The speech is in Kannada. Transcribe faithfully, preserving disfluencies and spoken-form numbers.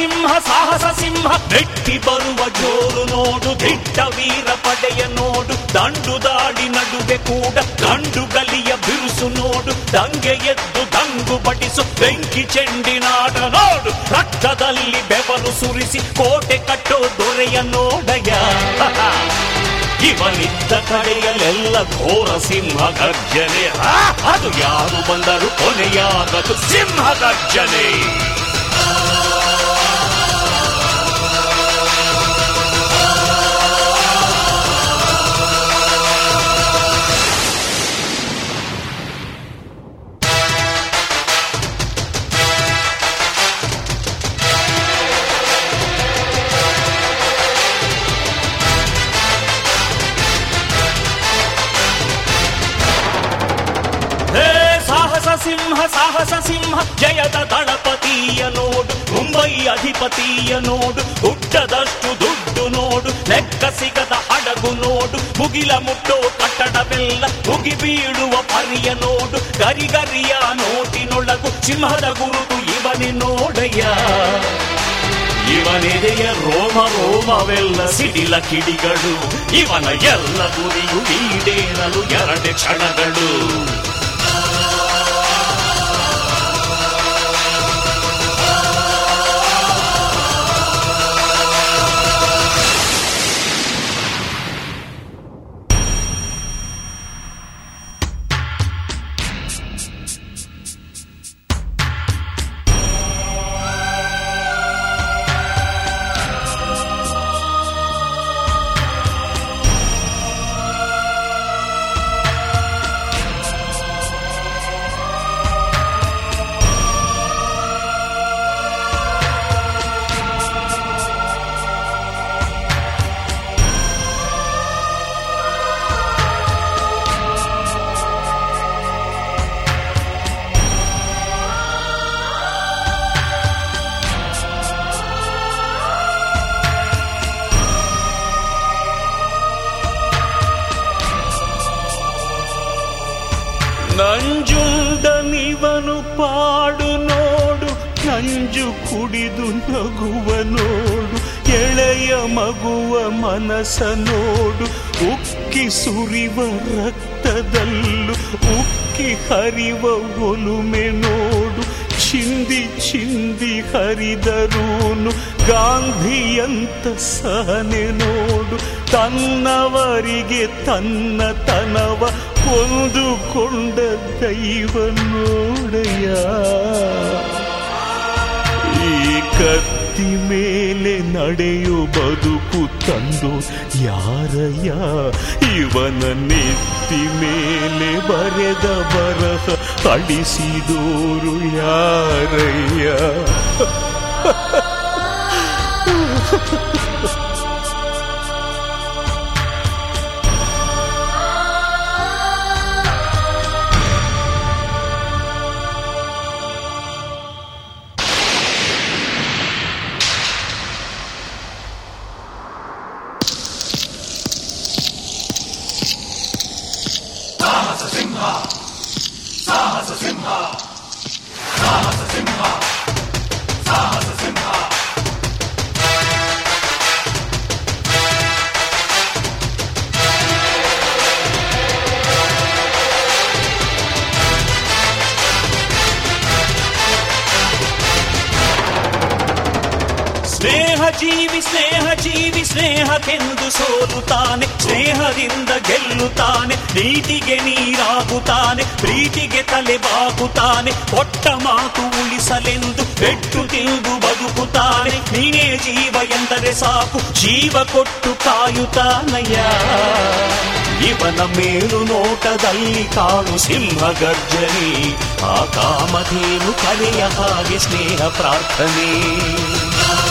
ಸಿಂಹ ಸಾಹಸ ಸಿಂಹ ನೆಟ್ಟಿ ಬರುವ ಜೋರು ನೋಡು, ದಿಟ್ಟ ವೀರ ಪಡೆಯ ನೋಡು, ದಂಡು ದಾಡಿ ನಡುವೆ ಕೂಡ ಗಂಡು ಗಲಿಯ ಬಿರುಸು ನೋಡು, ದಂಗೆ ಎದ್ದು ದಂಗು ಬಡಿಸು ಬೆಂಕಿ ಚೆಂಡಿನಾಡ ನೋಡು, ರಕ್ತದಲ್ಲಿ ಬೆವರು ಸುರಿಸಿ ಕೋಟೆ ಕಟ್ಟೋ ದೊರೆಯ ನೋಡಯ್ಯ. ಇವನಿದ್ದ ಕಡೆಯಲ್ಲೆಲ್ಲ ಘೋರ ಸಿಂಹ ಗರ್ಜನೆ, ಅದು ಯಾರು ಬಂದರು ಕೊನೆಯಾಗದು ಸಿಂಹ ಗರ್ಜನೆ. ಸಿಂಹ ಸಾಹಸ ಸಿಂಹ ಜಯದ ದಳಪತಿಯ ನೋಡು, ಮುಂಬೈ ಅಧಿಪತಿಯ ನೋಡು, ಹುಟ್ಟದಷ್ಟು ದುಡ್ಡು ನೋಡು, ಲೆಕ್ಕ ಸಿಗದ ಹಡಗು ನೋಡು, ಮುಗಿಲ ಮುಟ್ಟೋ ಕಟ್ಟಡವೆಲ್ಲ ಮುಗಿ ಬೀಳುವ ಪರಿಯ ನೋಡು, ಗರಿಗರಿಯ ನೋಟಿನೊಳಗು ಸಿಂಹದ ಗುರುತು ಇವನೇ ನೋಡಯ್ಯ. ಇವನೆದೆಯ ರೋಮ ರೋಮವೆಲ್ಲ ಸಿಡಿಲ ಕಿಡಿಗಳು, ಇವನ ಎಲ್ಲ ಗುರಿಯು ಈಡೇರಲು ಎರಡೇ ಕ್ಷಣಗಳು. ನಂಜುಂಡನಿವನು ಪಾಡು ನೋಡು, ನಂಜು ಕುಡಿದು ನಗುವ ನೋಡು, ಎಳೆಯ ಮಗುವ ಮನಸ ನೋಡು, ಉಕ್ಕಿ ಸುರಿವ ರಕ್ತದಲ್ಲೂ ಉಕ್ಕಿ ಹರಿವ ಒಲುಮೆ ನೋಡು, ಚಿಂದಿ ಚಿಂದಿ ಹರಿದರೂನು ಗಾಂಧಿಯಂತ ಸಹನೆ ನೋಡು, ತನ್ನವರಿಗೆ ತನ್ನ ತನವ ಕೊಂದುಕೊಂಡ ದೈವ ನೋಡಯ್ಯ. ಈ ಕತ್ತಿ ಮೇಲೆ ನಡೆಯೋ ಬದುಕು ತಂದು ಯಾರಯ್ಯ, ಇವನ ನೆತ್ತಿ ಮೇಲೆ ಬರೆದ ಬರಹ ಅಳಿಸಿದೋರು ಯಾರಯ್ಯ. ಸ್ನೇಹ ಜೀವಿ ಸ್ನೇಹ ಜೀವಿ ಸ್ನೇಹಕ್ಕೆಂದು ಸೋಲುತ್ತಾನೆ, ಸ್ನೇಹದಿಂದ ಗೆಲ್ಲುತ್ತಾನೆ, ನೀತಿಗೆ ನೀರಾಗುತ್ತಾನೆ, ಪ್ರೀತಿಗೆ ತಲೆ ಬಾಗುತ್ತಾನೆ, ಕೊಟ್ಟ ಮಾತು ಉಳಿಸಲೆಂದು ಪೆಟ್ಟು ತಿಂದು ಬದುಕುತ್ತಾನೆ. ನೀನೇ ಜೀವ ಎಂದರೆ ಸಾಕು, ಜೀವ ಕೊಟ್ಟು ಕಾಯುತ್ತಾನಯ್ಯ. ಇವನ ಮೇಲು ನೋಟದಲ್ಲಿ ಕಾಣು ಸಿಂಹ ಗರ್ಜನೆ, ಆ ಕಾಮಧೇನು ಕಲೆಯ ಹಾಗೆ ಸ್ನೇಹ ಪ್ರಾರ್ಥನೆ.